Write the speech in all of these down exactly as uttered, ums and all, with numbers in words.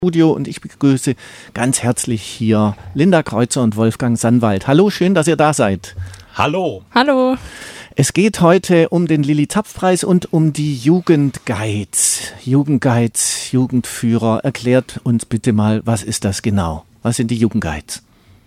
Studio und ich begrüße ganz herzlich hier Linda Kreuzer und Wolfgang Sannwald. Hallo, schön, dass ihr da seid. Hallo. Hallo. Es geht heute um den Lilli-Zapf-Preis und um die Jugendguides. Jugendguides, Jugendführer. Erklärt uns bitte mal, was ist das genau? Was sind die Jugendguides?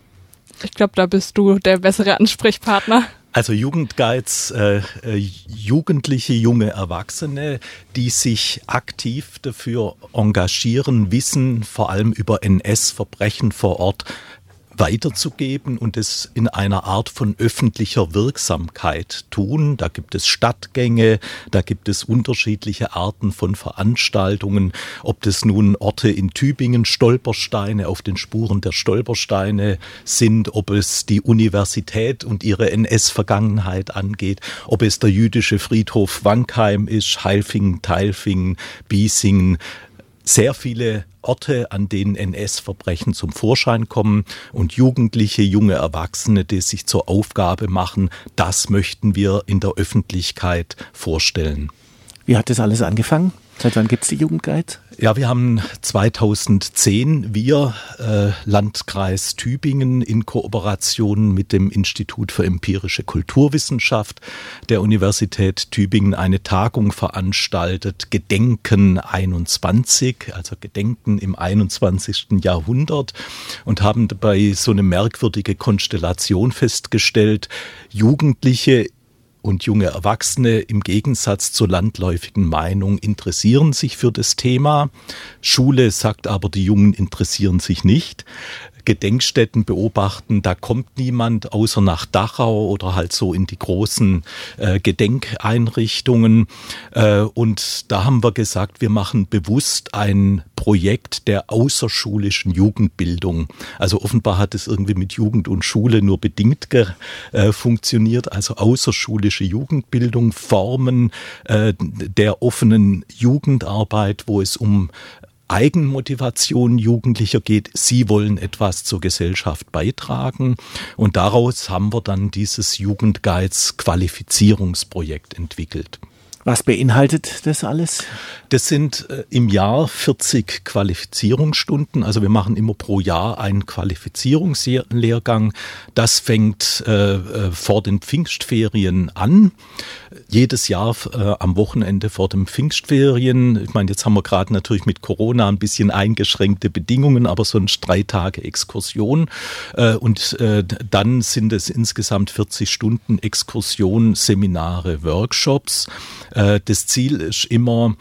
Ich glaube, da bist du der bessere Ansprechpartner. Also Jugendguides, äh, äh, jugendliche, junge Erwachsene, die sich aktiv dafür engagieren, Wissen vor allem über N S-Verbrechen vor Ort weiterzugeben und es in einer Art von öffentlicher Wirksamkeit tun. Da gibt es Stadtgänge, da gibt es unterschiedliche Arten von Veranstaltungen, ob das nun Orte in Tübingen, Stolpersteine auf den Spuren der Stolpersteine sind, ob es die Universität und ihre N S-Vergangenheit angeht, ob es der jüdische Friedhof Wankheim ist, Heilfingen, Tailfingen, Biesingen. Sehr viele Orte, an denen N S-Verbrechen zum Vorschein kommen und Jugendliche, junge Erwachsene, die sich zur Aufgabe machen, das möchten wir in der Öffentlichkeit vorstellen. Wie hat das alles angefangen? Seit wann gibt es die Jugendguides? Ja, wir haben zweitausendzehn, wir, äh, Landkreis Tübingen, in Kooperation mit dem Institut für empirische Kulturwissenschaft der Universität Tübingen eine Tagung veranstaltet, Gedenken einundzwanzig, also Gedenken im einundzwanzigsten Jahrhundert, und haben dabei so eine merkwürdige Konstellation festgestellt: Jugendliche und junge Erwachsene im Gegensatz zur landläufigen Meinung interessieren sich für das Thema. Schule sagt aber, die Jungen interessieren sich nicht. Gedenkstätten beobachten, da kommt niemand außer nach Dachau oder halt so in die großen äh, Gedenkeinrichtungen. Äh, und da haben wir gesagt, wir machen bewusst ein Projekt der außerschulischen Jugendbildung. Also offenbar hat es irgendwie mit Jugend und Schule nur bedingt ge, äh, funktioniert. Also außerschulische Jugendbildung, Formen äh, der offenen Jugendarbeit, wo es um Eigenmotivation Jugendlicher geht. Sie wollen etwas zur Gesellschaft beitragen. Und daraus haben wir dann dieses Jugendguides Qualifizierungsprojekt entwickelt. Was beinhaltet das alles? Das sind äh, im Jahr vierzig Qualifizierungsstunden. Also wir machen immer pro Jahr einen Qualifizierungslehrgang. Das fängt äh, äh, vor den Pfingstferien an. Jedes Jahr äh, am Wochenende vor den Pfingstferien. Ich meine, jetzt haben wir gerade natürlich mit Corona ein bisschen eingeschränkte Bedingungen, aber sonst drei Tage Exkursion. Äh, und äh, dann sind es insgesamt vierzig Stunden Exkursion, Seminare, Workshops. Das Ziel ist immer,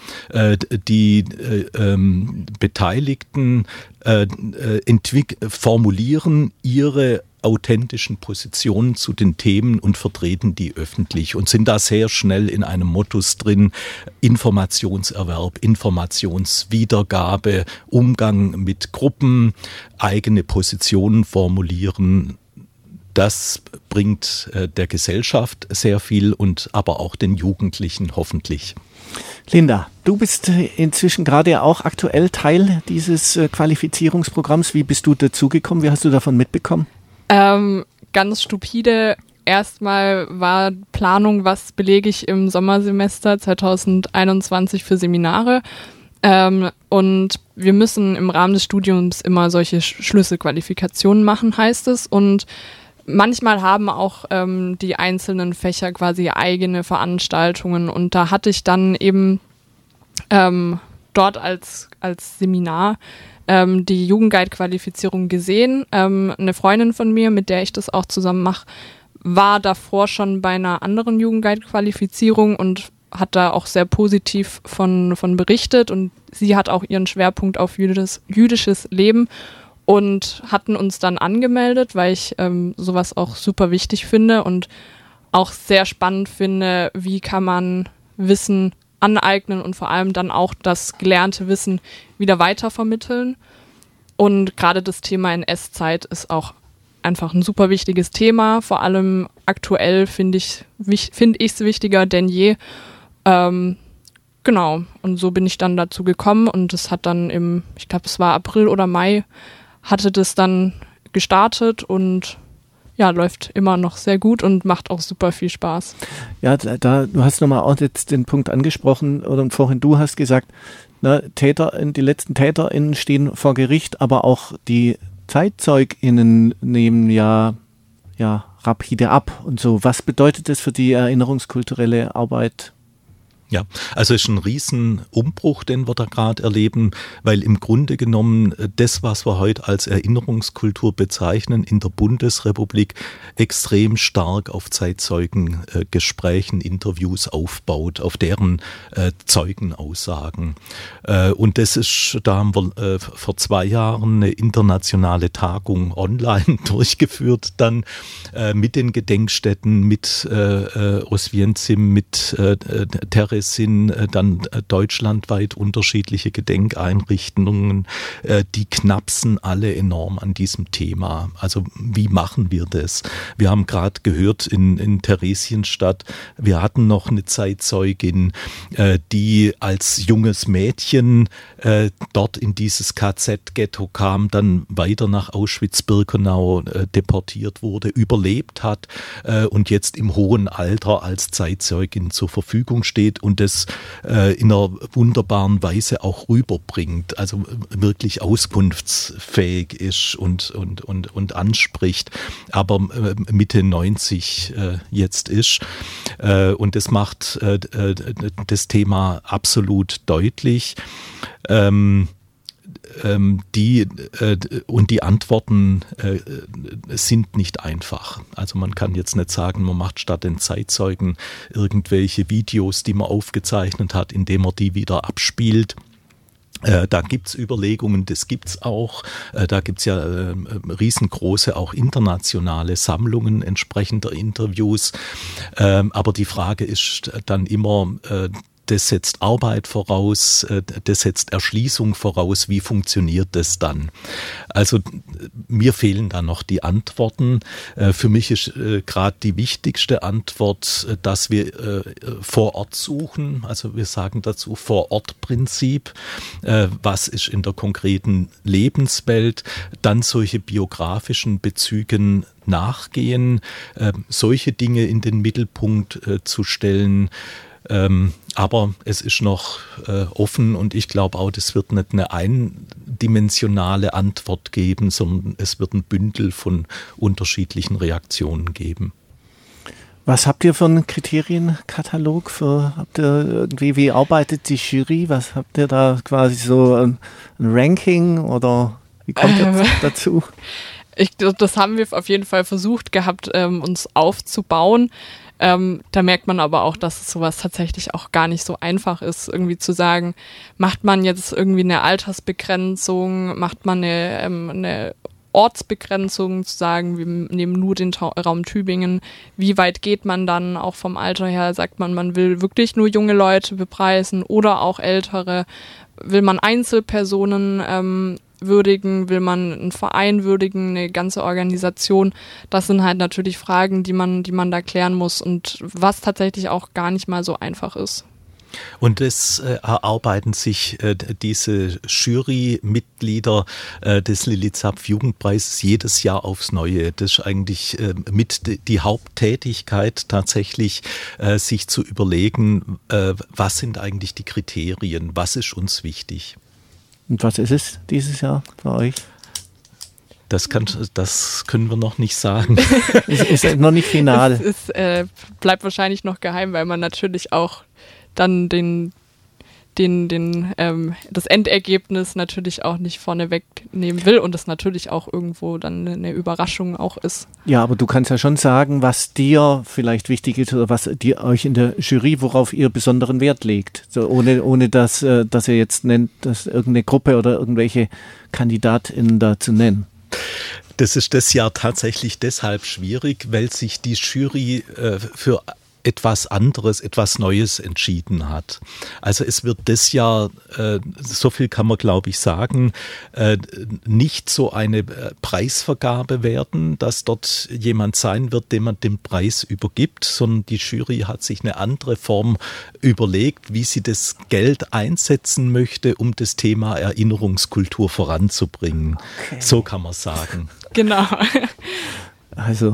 die Beteiligten formulieren ihre authentischen Positionen zu den Themen und vertreten die öffentlich und sind da sehr schnell in einem Modus drin: Informationserwerb, Informationswiedergabe, Umgang mit Gruppen, eigene Positionen formulieren. Das bringt äh, der Gesellschaft sehr viel und aber auch den Jugendlichen hoffentlich. Linda, du bist inzwischen gerade auch aktuell Teil dieses äh, Qualifizierungsprogramms. Wie bist du dazugekommen? Wie hast du davon mitbekommen? Ähm, ganz stupide. Erstmal war Planung, was belege ich im Sommersemester zweitausendeinundzwanzig für Seminare. Ähm, und wir müssen im Rahmen des Studiums immer solche Schlüsselqualifikationen machen, heißt es. Und manchmal haben auch ähm, die einzelnen Fächer quasi eigene Veranstaltungen, und da hatte ich dann eben ähm, dort als, als Seminar ähm, die Jugendguide-Qualifizierung gesehen. Ähm, eine Freundin von mir, mit der ich das auch zusammen mache, war davor schon bei einer anderen Jugendguide-Qualifizierung und hat da auch sehr positiv von, von berichtet, und sie hat auch ihren Schwerpunkt auf jüdisches, jüdisches Leben und hatten uns dann angemeldet, weil ich ähm, sowas auch super wichtig finde und auch sehr spannend finde, wie kann man Wissen aneignen und vor allem dann auch das gelernte Wissen wieder weitervermitteln. Und gerade das Thema N S-Zeit ist auch einfach ein super wichtiges Thema. Vor allem aktuell finde ich finde ich es wichtiger denn je. Ähm, genau, und so bin ich dann dazu gekommen, und es hat dann im, ich glaube es war April oder Mai, hatte das dann gestartet und ja, läuft immer noch sehr gut und macht auch super viel Spaß. Ja, da, da du hast nochmal auch jetzt den Punkt angesprochen, oder vorhin du hast gesagt, ne, Täter, die letzten TäterInnen stehen vor Gericht, aber auch die ZeitzeugInnen nehmen ja, ja rapide ab und so. Was bedeutet das für die erinnerungskulturelle Arbeit? Ja, also es ist ein Riesenumbruch, den wir da gerade erleben, weil im Grunde genommen das, was wir heute als Erinnerungskultur bezeichnen, in der Bundesrepublik extrem stark auf Zeitzeugengesprächen, Interviews aufbaut, auf deren äh, Zeugenaussagen. Äh, und das ist, da haben wir äh, vor zwei Jahren eine internationale Tagung online durchgeführt, dann äh, mit den Gedenkstätten, mit äh, Oswiecim, mit äh, Therese, sind dann deutschlandweit unterschiedliche Gedenkeinrichtungen, die knapsen alle enorm an diesem Thema. Also wie machen wir das? Wir haben gerade gehört in, in Theresienstadt, wir hatten noch eine Zeitzeugin, die als junges Mädchen dort in dieses K Z-Ghetto kam, dann weiter nach Auschwitz-Birkenau deportiert wurde, überlebt hat und jetzt im hohen Alter als Zeitzeugin zur Verfügung steht und das äh, in einer wunderbaren Weise auch rüberbringt, also wirklich auskunftsfähig ist und, und, und, und anspricht, aber äh, Mitte neunzig äh, jetzt ist. Äh, und das macht äh, das Thema absolut deutlich. Ähm, Die äh, und die Antworten äh, sind nicht einfach. Also man kann jetzt nicht sagen, man macht statt den Zeitzeugen irgendwelche Videos, die man aufgezeichnet hat, indem man die wieder abspielt. Äh, da gibt's Überlegungen, das gibt's auch. Äh, da gibt's ja äh, riesengroße, auch internationale Sammlungen entsprechender Interviews. Äh, aber die Frage ist dann immer, äh, das setzt Arbeit voraus, das setzt Erschließung voraus. Wie funktioniert das dann? Also mir fehlen da noch die Antworten. Für mich ist gerade die wichtigste Antwort, dass wir vor Ort suchen. Also wir sagen dazu Vor-Ort-Prinzip. Was ist in der konkreten Lebenswelt? Dann solche biografischen Bezügen nachgehen, solche Dinge in den Mittelpunkt zu stellen. Ähm, aber es ist noch äh, offen und ich glaube auch, das wird nicht eine eindimensionale Antwort geben, sondern es wird ein Bündel von unterschiedlichen Reaktionen geben. Was habt ihr für einen Kriterienkatalog? Für, habt ihr irgendwie, wie arbeitet die Jury? Was habt ihr da quasi so ein, ein Ranking oder wie kommt ihr ähm, dazu? Ich, das haben wir auf jeden Fall versucht gehabt, ähm, uns aufzubauen. Ähm, da merkt man aber auch, dass sowas tatsächlich auch gar nicht so einfach ist, irgendwie zu sagen, macht man jetzt irgendwie eine Altersbegrenzung, macht man eine, ähm, eine Ortsbegrenzung, zu sagen, wir nehmen nur den Ta- Raum Tübingen. Wie weit geht man dann auch vom Alter her? Sagt man, man will wirklich nur junge Leute bepreisen oder auch ältere? Will man Einzelpersonen ähm, würdigen? Will man einen Verein würdigen, eine ganze Organisation? Das sind halt natürlich Fragen, die man, die man da klären muss und was tatsächlich auch gar nicht mal so einfach ist. Und es äh, erarbeiten sich äh, diese Jurymitglieder äh, des Lilli Zapf Jugendpreises jedes Jahr aufs Neue. Das ist eigentlich äh, mit d- die Haupttätigkeit tatsächlich, äh, sich zu überlegen, äh, was sind eigentlich die Kriterien, was ist uns wichtig. Und was ist es dieses Jahr für euch? Das, kann, das können wir noch nicht sagen. ist, ist noch nicht final. Es ist, äh, bleibt wahrscheinlich noch geheim, weil man natürlich auch dann den, den, den, ähm, das Endergebnis natürlich auch nicht vorne wegnehmen will und das natürlich auch irgendwo dann eine Überraschung auch ist. Ja, aber du kannst ja schon sagen, was dir vielleicht wichtig ist oder was dir euch in der Jury, worauf ihr besonderen Wert legt. So ohne, ohne dass, äh, dass ihr jetzt nennt, dass irgendeine Gruppe oder irgendwelche KandidatInnen da zu nennen. Das ist das Jahr tatsächlich deshalb schwierig, weil sich die Jury äh, für etwas anderes, etwas Neues entschieden hat. Also es wird das Jahr, äh, so viel kann man glaube ich sagen, äh, nicht so eine äh, Preisvergabe werden, dass dort jemand sein wird, dem man den Preis übergibt, sondern die Jury hat sich eine andere Form überlegt, wie sie das Geld einsetzen möchte, um das Thema Erinnerungskultur voranzubringen. Okay. So kann man sagen. Genau. Also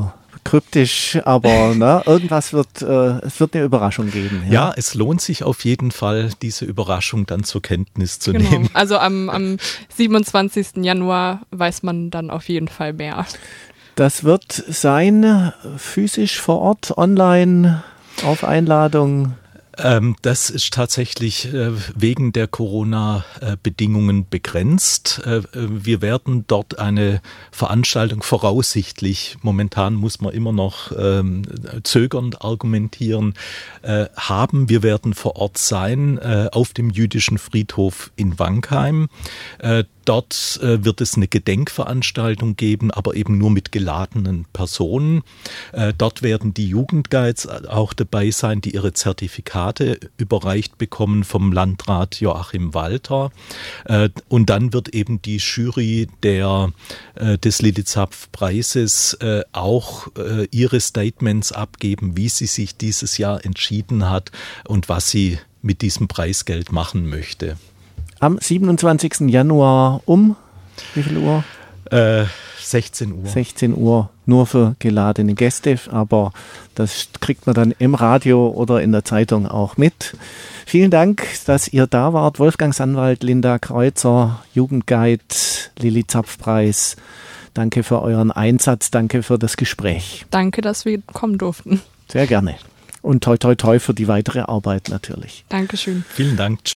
kryptisch, aber ne, irgendwas wird, äh, es wird eine Überraschung geben. Ja. ja, es lohnt sich auf jeden Fall, diese Überraschung dann zur Kenntnis zu genau. nehmen. Also am, am siebenundzwanzigsten Januar weiß man dann auf jeden Fall mehr. Das wird sein, physisch vor Ort, online, auf Einladung? Ähm, das ist tatsächlich äh, wegen der Corona-Bedingungen begrenzt. Äh, wir werden dort eine Veranstaltung voraussichtlich, momentan muss man immer noch ähm, zögernd argumentieren, äh, haben. Wir werden vor Ort sein äh, auf dem jüdischen Friedhof in Wankheim. Äh, Dort äh, wird es eine Gedenkveranstaltung geben, aber eben nur mit geladenen Personen. Äh, dort werden die Jugendguides auch dabei sein, die ihre Zertifikate überreicht bekommen vom Landrat Joachim Walter. Äh, und dann wird eben die Jury der, äh, des Lilli-Zapf-Preises äh, auch äh, ihre Statements abgeben, wie sie sich dieses Jahr entschieden hat und was sie mit diesem Preisgeld machen möchte. Am siebenundzwanzigsten Januar um wie viel Uhr? Äh, sechzehn Uhr. sechzehn Uhr, nur für geladene Gäste, aber das kriegt man dann im Radio oder in der Zeitung auch mit. Vielen Dank, dass ihr da wart. Wolfgang Sannwald, Linda Kreuzer, Jugendguide, Lilli-Zapf-Preis. Danke für euren Einsatz, danke für das Gespräch. Danke, dass wir kommen durften. Sehr gerne. Und toi toi toi für die weitere Arbeit natürlich. Dankeschön. Vielen Dank.